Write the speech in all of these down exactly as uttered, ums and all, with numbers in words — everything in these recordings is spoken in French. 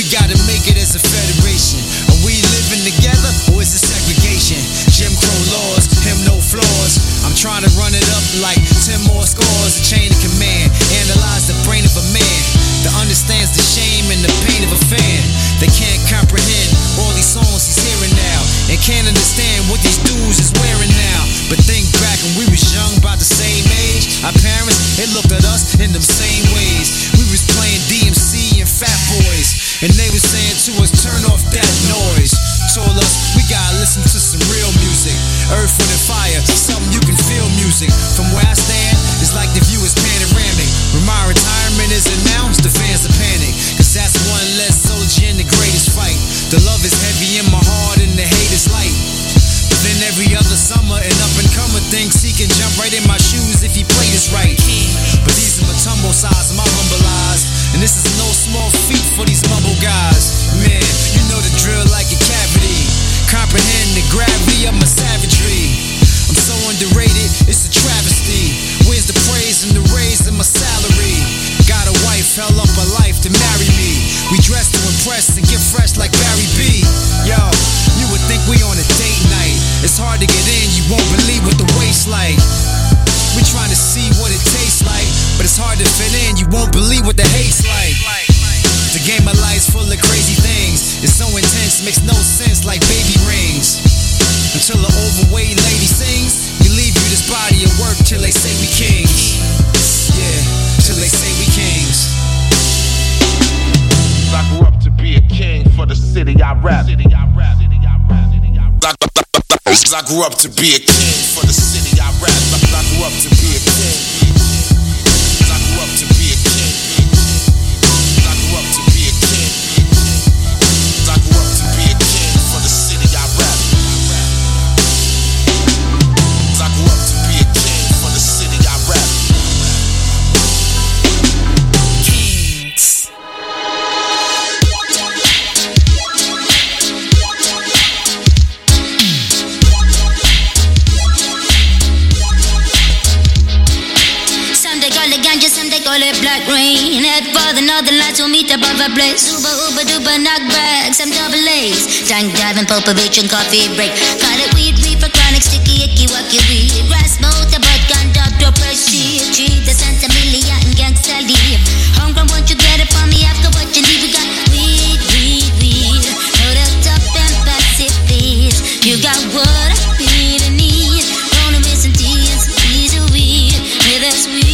gotta make it as a federation. Are we living together or is it segregation? Jim Crow laws, him no flaws. I'm trying to run it up like ten more scores. A chain of command, analyze the brain of a man that understands the shame and the pain of a fan. They can't comprehend all these songs he's hearing now, and can't understand what these dudes is wearing now. But think back when we was young, about the same age. Our parents, they looked at us in them same ways. We was playing D M C and Fat Boys, and they was saying to us, turn off that noise. Told us we gotta listen to some real music. Earth, Wind and Fire, something you can feel music. From where I stand, it's like the view is panoramic. When my retirement is announced, the fans are panic, cause that's one less soldier in the greatest fight. The love is heavy in my heart and the hate is light. But then every other summer, an up-and-comer thinks he can jump right in my shoes if he played this right. But these are my tumble size, my humble eyes, and this is no small feat for these mumble guys. Man, you know the drill like a cavity. Comprehend the gravity of my savagery. I'm so underrated, it's a travesty. Where's the praise and the raise in my salary? Got a wife, hell up a life to marry me. We dress to impress and get fresh like Barry B. Yo, you would think we on a date night. It's hard to get in, you won't believe what the wait's like. We trying to see what it tastes like, but it's hard to fit in, you won't believe what the hate's like. The game of life's full of crazy things. It's so intense, makes no sense like baby rings. Until an overweight lady sings, we leave you this body of work till they say we kings. Yeah, till they say we kings. I grew up to be a king for the city I rap. I grew up to be a king for the city I rap. I grew up to be a king. I grew up to be a king. I grew up to be a king. I grew up to be a king for the city I rap. I grew up to be a king for the city I rap. Kings. Some they call it black rain. Head for the northern lights, we'll meet above a blaze. Uber, Uber, duper, knockbacks, some double A's. Tank diving, Popovich and coffee break. Call it weed, weed for chronic, sticky, icky, wacky, weed. Grass, motor, but conduct, or proceed. Treat the sense of million and gangsta leave. Homegrown, won't you get it for me after what you leave? We got weed, weed, weed. Hold up, top and passive, please. You got what I really need. Only with some tea and some piece of weed. With us, weed.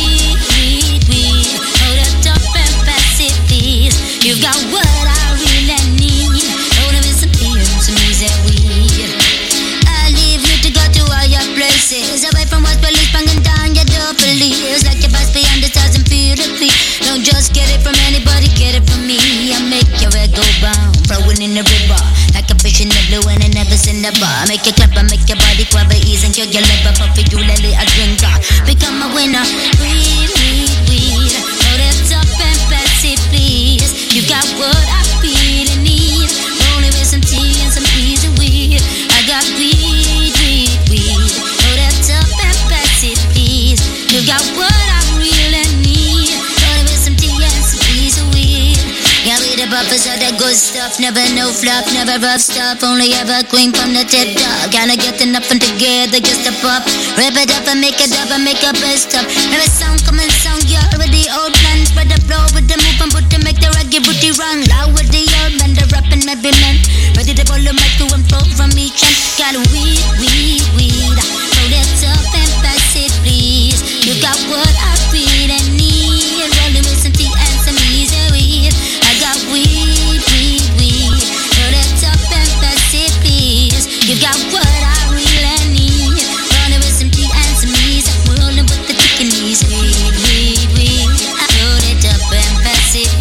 You got what I really need. Hold on with some beer, some easy weed. I leave you to go to all your places, away from what's police banging down your door, police. Like your boss beyond the stars and feel the beat. Don't just get it from anybody, get it from me. I make your head go bound, throwing in the river like a fish in the blue and it never in the bar. Make you clap and make your body quiver, ease and kill your liver. Puppy, you let it a drinker. Become a winner. Weed, weed, weed. Hold it up and pass it, please. You got what I really need. Only with some tea and some easy weed. I got weed, weed, weed. Hold that up and pass it, please. You got what I really need. Only with some tea and some easy weed. Yeah, we the buffers of that good stuff. Never no fluff, never rough stuff. Only ever queen from the tip top. Kinda getting up and together just a pop. Rip it up and make it up and make a best up. Every sound coming sound, yeah, with the old plans. Spread the flow with the move and put the make the reggae booty run. Loud with the old man, the rapping maybe man. Ready to pull the mic to and flow from each end. Got weed, weed, weed. Hold it up and pass it, please. You got what I really need. Rolling with some tea and some easy weed. I got weed, weed, weed. Hold it up and pass it, please. You got what I really need. Rolling with some tea and some easy. Rolling with the chicken easy. Weed, weed, weed. I hold it up and pass it,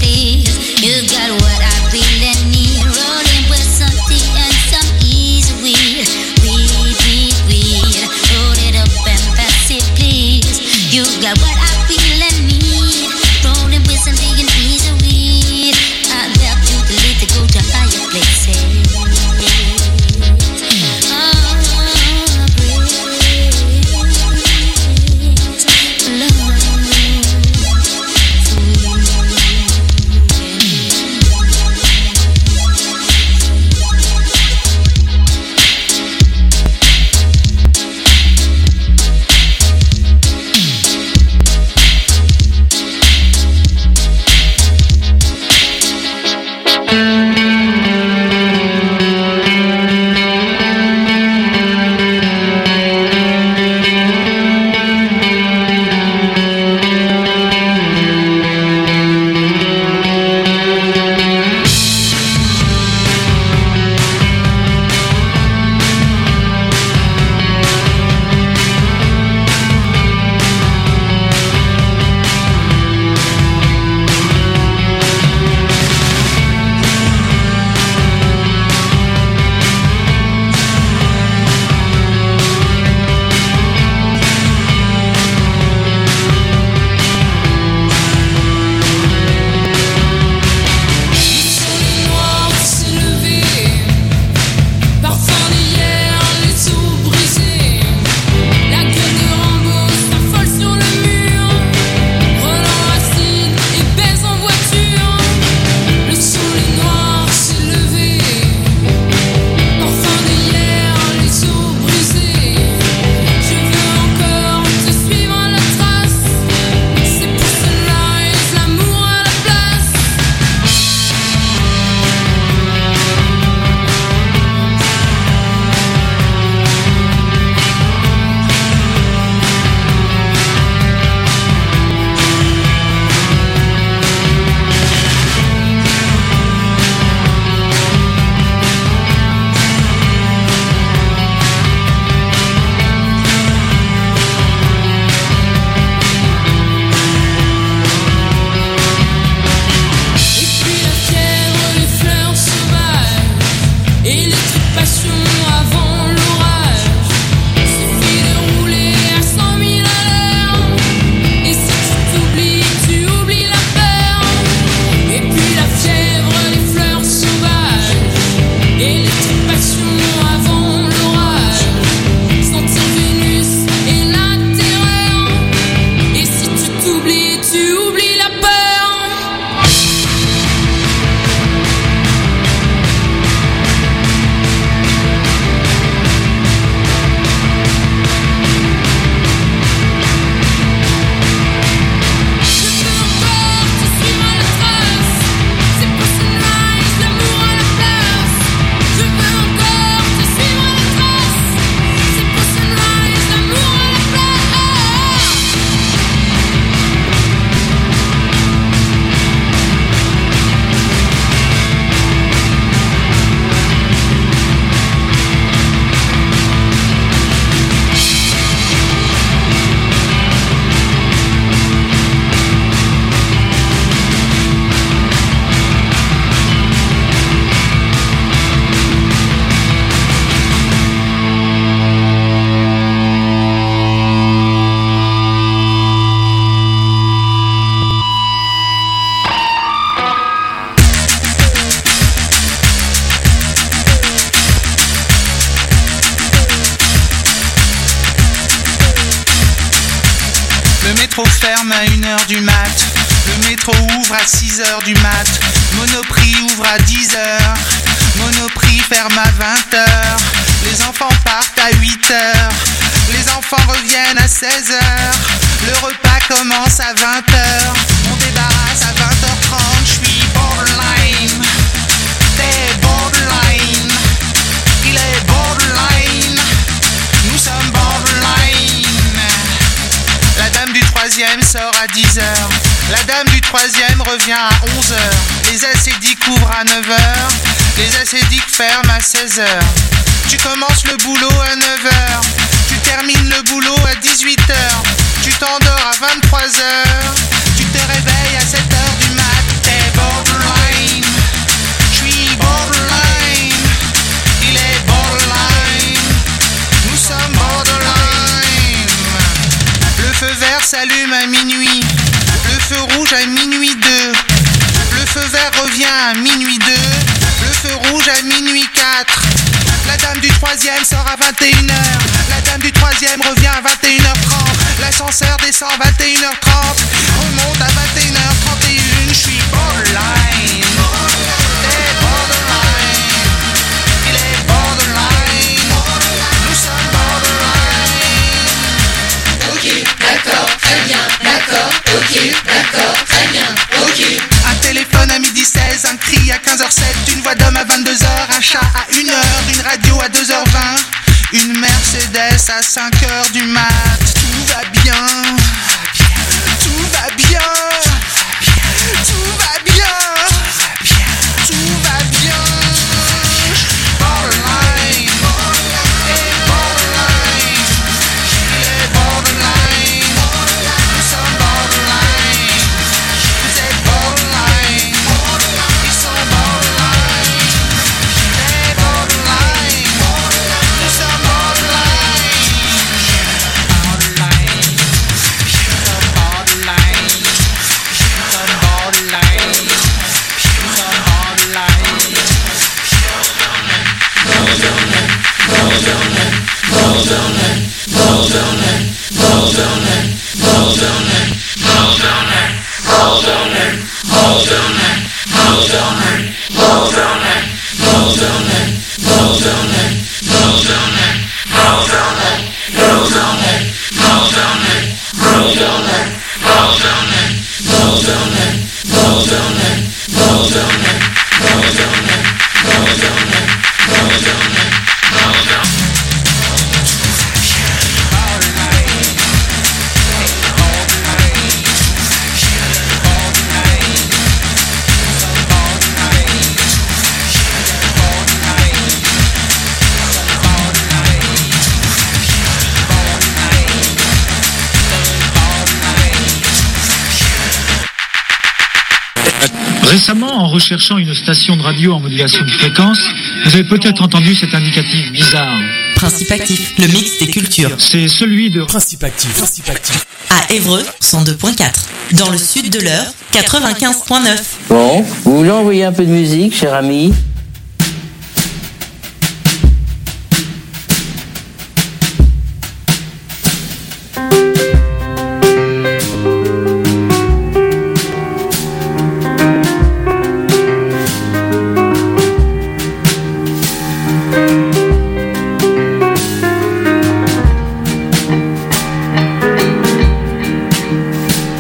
ferme à une heure du mat. Le métro ouvre à six heures du mat. Monoprix ouvre à dix heures. Monoprix ferme à vingt heures. Les enfants partent à huit heures. Les enfants reviennent à seize heures. Le repas commence à vingt heures. On débarrasse à vingt heures trente. Je suis borderline. T'es borderline. Il est borderline. Nous sommes borderline. La dame du troisième sort à dix heures. La dame du troisième revient à onze heures. Les acédiques ouvrent à neuf heures. Les acédiques ferment à seize heures. Tu commences le boulot à neuf heures. Tu termines le boulot à dix-huit heures. Tu t'endors à vingt-trois heures. Tu te réveilles à sept heures du mat. T'es borderline. Je suis borderline. Il est borderline. Nous sommes borderline. Le feu vert s'allume à minuit. Le feu rouge à minuit deux. Le feu vert revient à minuit deux. Le feu rouge à minuit quatre. La dame du troisième sort à vingt et une heures. La dame du troisième revient à vingt et une heures trente. L'ascenseur descend à vingt et une heures trente. Remonte à vingt et une heures trente et un. Je suis borderline. T'es borderline. Il est borderline. Nous sommes borderline. Ok, d'accord, très bien, d'accord. Ok, d'accord, très bien, ok. Un téléphone à midi seize, un cri à quinze heures sept, une voix d'homme à vingt-deux heures, un chat à une heure, une radio à deux heures vingt, une Mercedes à cinq heures du mat. Tout va bien, tout va bien, tout va bien, tout va bien. Borderline, et borderline, il est borderline, nous sommes borderline, vous êtes borderline, ils sont borderline, t'es borderline, nous sommes borderline, borderline, borderline, some borderline, some borderline. Récemment, en recherchant une station de radio en modulation de fréquence, vous avez peut-être entendu cet indicatif bizarre. Principe Actif, le mix des cultures. C'est celui de Principe Actif. Principe Actif. À Évreux, cent deux virgule quatre. Dans le sud de l'Eure, quatre-vingt-quinze virgule neuf. Bon, vous voulez envoyer un peu de musique, cher ami ?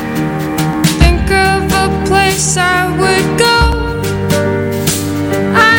Think of a place I would go. I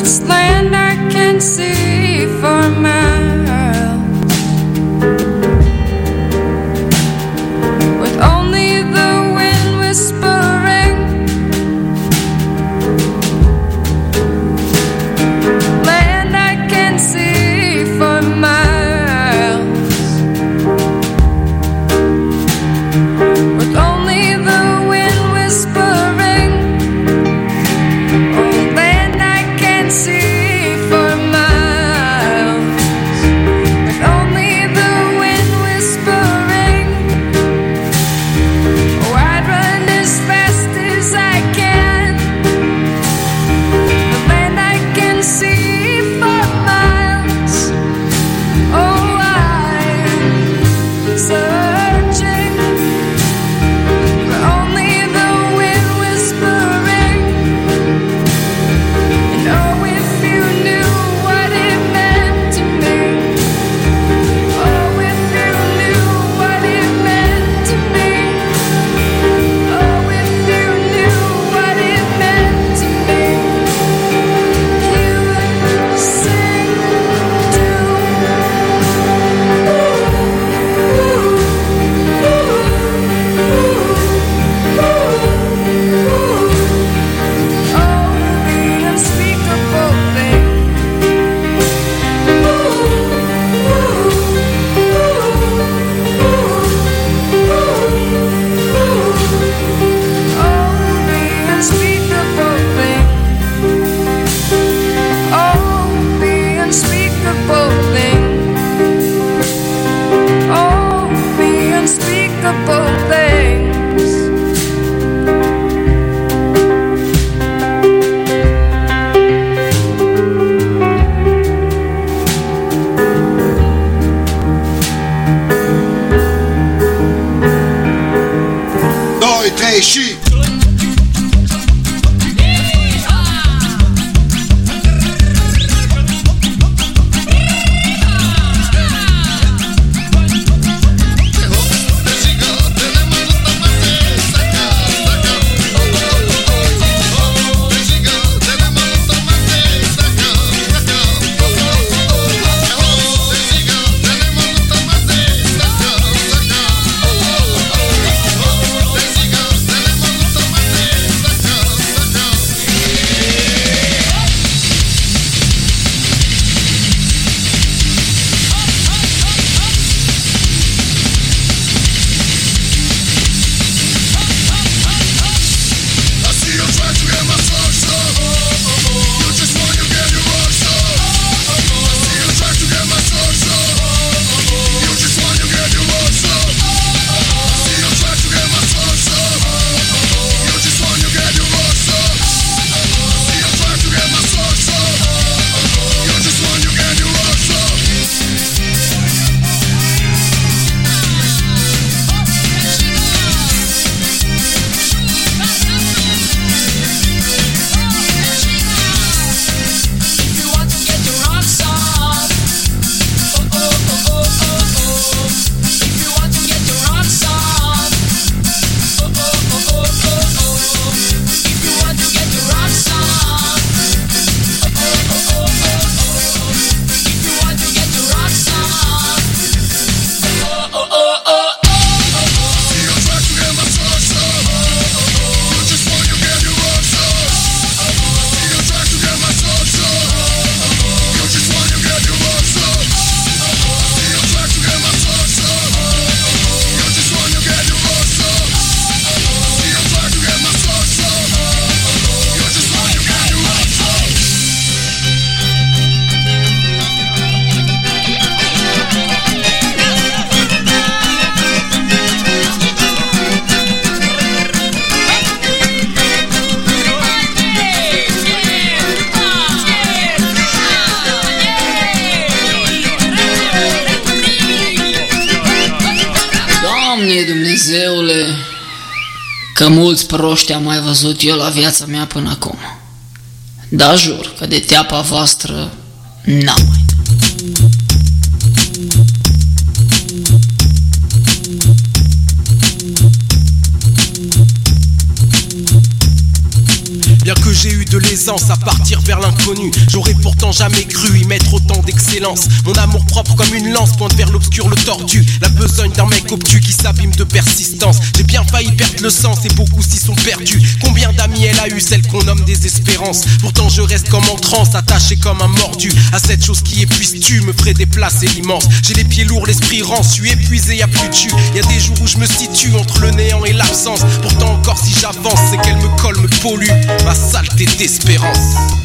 It's land I can see for miles, with only the wind whispering. Land I can see for miles, with only the wind whispering. Oh, land I can see for miles, with only the wind whispering. Oh, I'd run as fast as I can. The land I can see for miles. Oh, I'm searching for only the wind whispering. And oh, if you knew what it meant to me. Oh, if you knew what it meant to me. Oh, if you knew what it meant to me. You would sing too. Oh, the unspeakable thing. Oh, the unspeakable thing. Oh, the unspeakable thing. Oh, the unspeakable things. doi, trei și Dumnezeule, că mulți proști am mai văzut eu la viața mea până acum. Dar jur că de teapa voastră n-am mai. Bien que j'ai eu de aisance à partir vers l'inconnu. J'aurais pourtant jamais cru y mettre autant d'excellence. Mon amour propre comme une lance pointe vers l'obscur, le tordu. La besogne d'un mec obtus qui s'abîme de persistance. J'ai bien failli perdre le sens et beaucoup s'y sont perdus. Combien d'amis elle a eu, celle qu'on nomme désespérance. Pourtant je reste comme en transe, attaché comme un mordu à cette chose qui épuise, tu me ferais déplacer l'immense. J'ai les pieds lourds, l'esprit rance, je suis épuisé, y'a plus de jus. Y'a des jours où je me situe entre le néant et l'absence. Pourtant encore si j'avance, c'est qu'elle me colle, me pollue ma saleté d'espérance.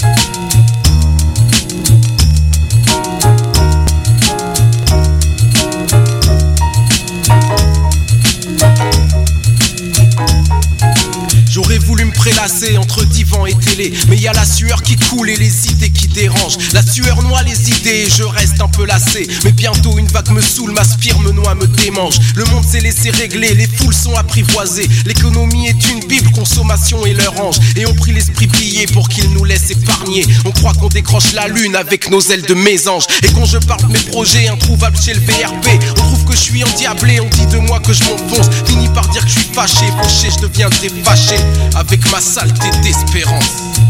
J'aurais voulu me prélasser entre divan et télé, mais y a la sueur qui coule et les idées qui dérangent. La sueur noie les idées et je reste un peu lassé. Mais bientôt une vague me saoule, m'aspire, me noie, me démange. Le monde s'est laissé régler, les foules sont apprivoisées. L'économie est une bible, consommation est leur ange. Et on prie l'esprit plié pour qu'il nous laisse épargner. On croit qu'on décroche la lune avec nos ailes de mésange. Et quand je parle de mes projets introuvables chez le V R P, on trouve que je suis endiablé, on dit de moi que je m'enfonce. Fini par dire que je suis fâché, fauché, je deviendrai fâché avec ma saleté d'espérance.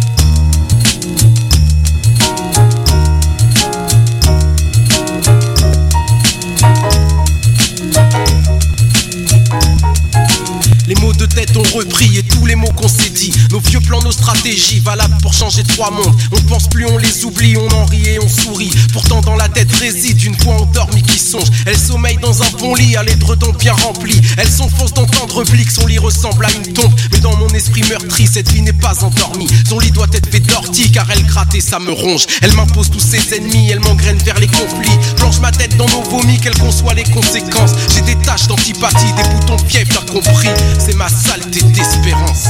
Les mots de tête ont repris et tous les mots qu'on s'est dit. Nos vieux plans, nos stratégies valables pour changer trois mondes. On pense plus, on les oublie, on en rit et on sourit. Pourtant dans la tête réside une voix endormie qui songe. Elle sommeille dans un bon lit à l'édredon bien rempli. Elle s'enfonce dans tendre blic, son lit ressemble à une tombe. Mais dans mon esprit meurtri, cette vie n'est pas endormie. Son lit doit être fait d'ortie car elle gratte et ça me ronge. Elle m'impose tous ses ennemis, elle m'engraine vers les conflits. Plonge ma tête dans nos vomis, qu'elle conçoit les conséquences. J'ai des taches d'antipathie, des boutons de fièvre, t'as compris. C'est ma saleté d'espérance.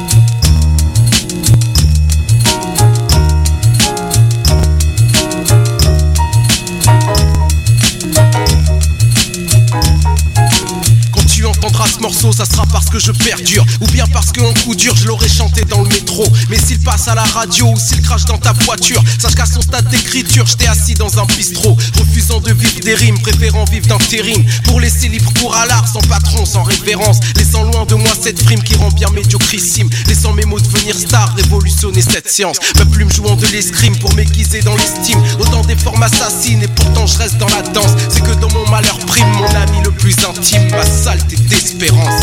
Tu entendras ce morceau, ça sera parce que je perdure, ou bien parce qu'en coup dur je l'aurais chanté dans le métro. Mais s'il passe à la radio ou s'il crache dans ta voiture, sache qu'à son stade d'écriture j'étais assis dans un bistrot, refusant de vivre des rimes, préférant vivre d'intérim, pour laisser libre cours à l'art, sans patron, sans révérence, laissant loin de moi cette frime qui rend bien médiocrissime, laissant mes mots devenir stars, révolutionner cette science, ma plume jouant de l'escrime pour m'aiguiser dans l'estime, autant des formes assassines et pourtant je reste dans la danse. C'est que dans mon malheur prime mon ami le plus intime, ma saleté d'espérance.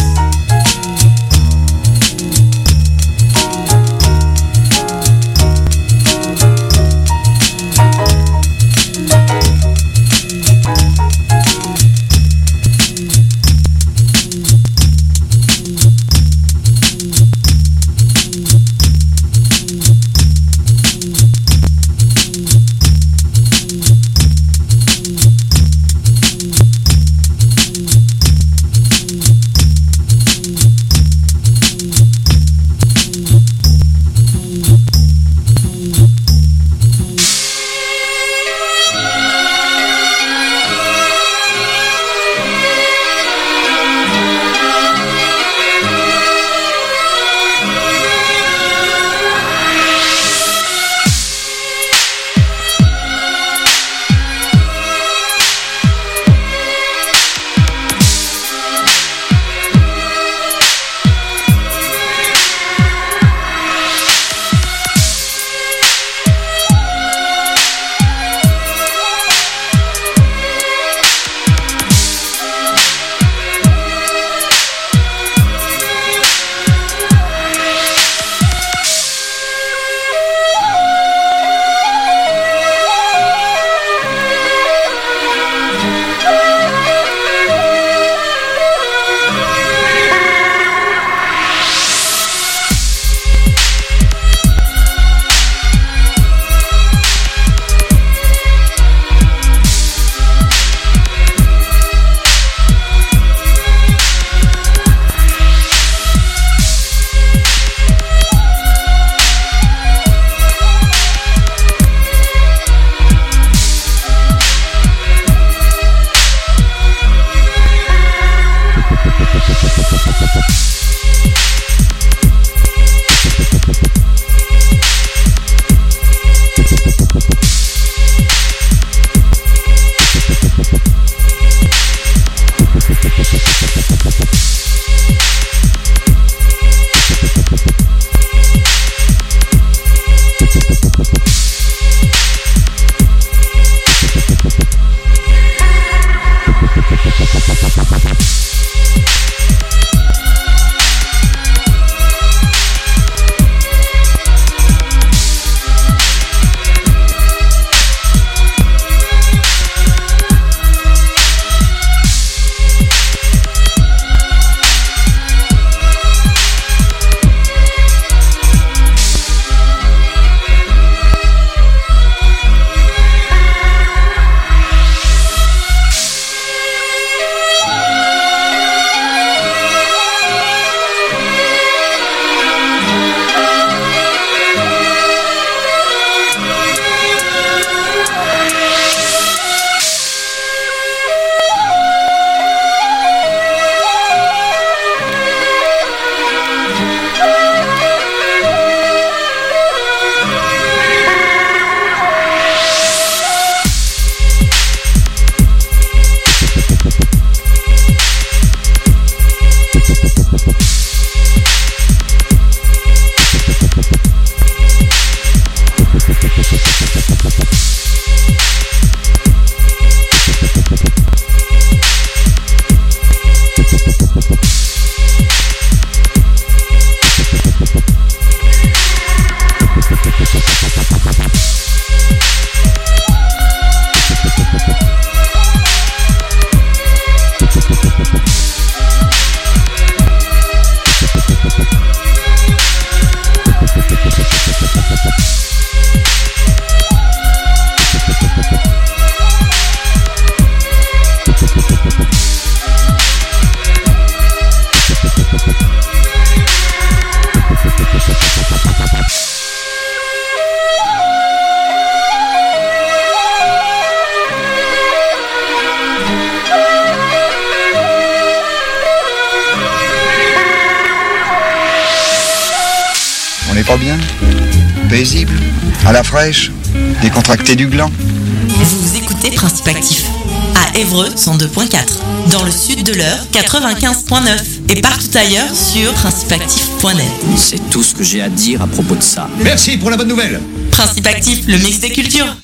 est pas bien? Paisible, à la fraîche, décontracté du gland. Vous écoutez Principe Actif à Évreux cent deux point quatre, dans le sud de l'Eure quatre-vingt-quinze point neuf et partout ailleurs sur principe actif point net. C'est tout ce que j'ai à dire à propos de ça. Merci pour la bonne nouvelle. Principe Actif, le mix des cultures.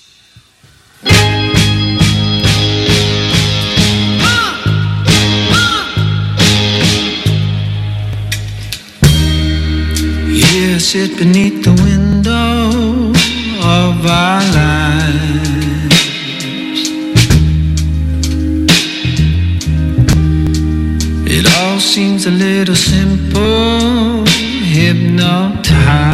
Here, sit beneath the window of our lives. It all seems a little simple, hypnotized.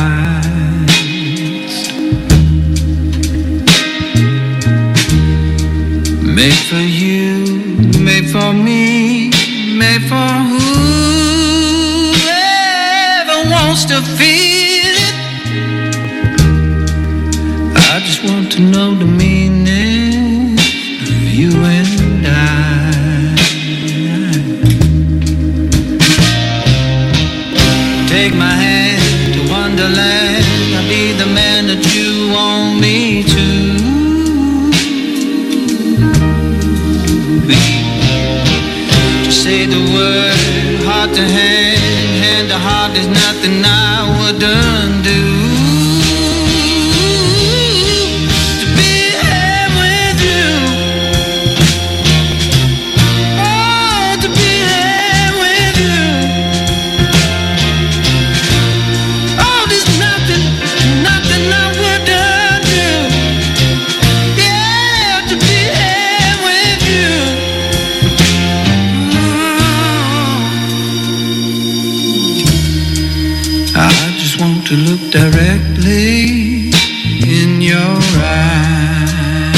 Made for you, made for me, made for whoever wants to feel it. I just want to know the meaning of you and I. Take my hand to Wonderland. I'll be the man that you want me to be. Just say the word, heart to hand, hand to heart. There's nothing I wouldn't do. To be here with you. Oh, to be here with you. To look directly in your eyes.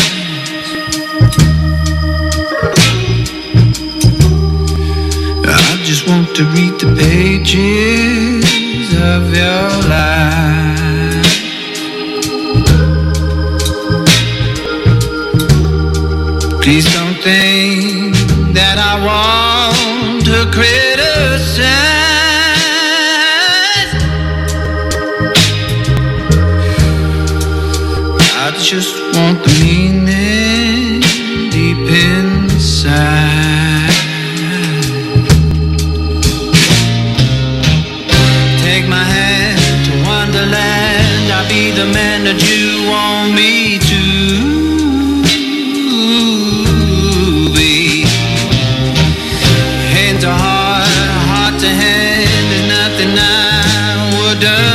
I just want to read the pages of your life. Please don't think that I want to criticize. I just want the meaning deep inside. Take my hand to Wonderland. I'll be the man